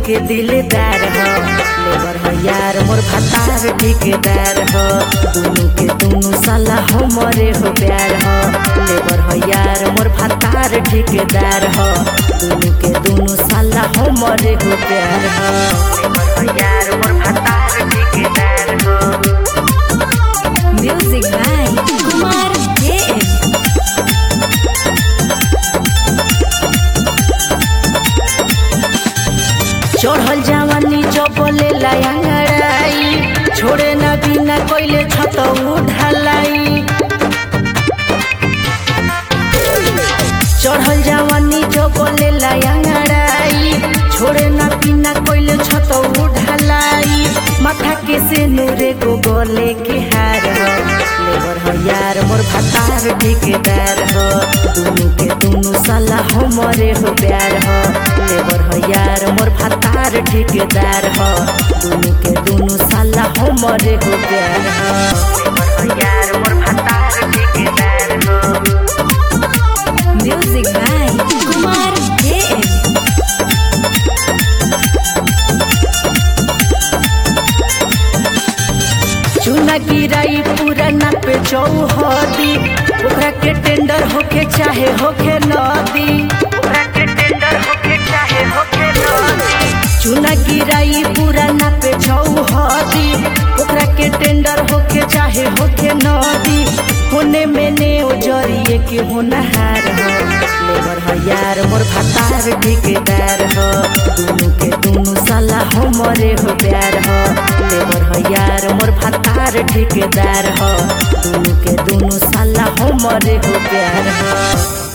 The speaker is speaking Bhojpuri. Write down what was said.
के दिलदार हो। लेबर हो यार मोर भतार ठेकेदार हो। दुनु साला हमरे हो प्यार हो। लेबर हो यार मोर भतार ठेकेदार हो। दुनु साला हमरे हो प्यार हो। लेबर हो यार मोर भतार ठेकेदार हो। Music by Kumar KM। चढ़ल जवानी चपले लायांगड़ाई। छोड़े ना बिना कोइले छत ढलाई। चढ़ल जवानी चपले लायांगड़ाई। छोड़े ना बिना कोइले छत ढलाई। माथा के से नूरे को गले के हार हो। लेबर हो यार मोर भतार ठेकेदार हो। दुनु साला हमरे हो प्यार हो। लेबर हो यार मोर भतार ठेकेदार हो। दुनु साला हमरे हो प्यार हो। लेबर हो यार मोर भतार ठेकेदार हो। Music by Kumar KM। चुना गिराई पूरा ना पे चौहदी। ओकरा के टेंडर होके चाहे होके नदी। ओकरा के टेंडर होके चाहे होके नदी। चुना गिराई पूरा ना पे चौहदी। ओकरा के टेंडर होके चाहे होके नदी। होने में ने जरिए के होनहार हो। लेबर हो यार मोर भतार ठेकेदार हो। दुनु साला हमरे हो प्यार हो। लेबर हो यार मोर भतार ठेकेदार हो। दुनु साला हमरे हो प्यार हो।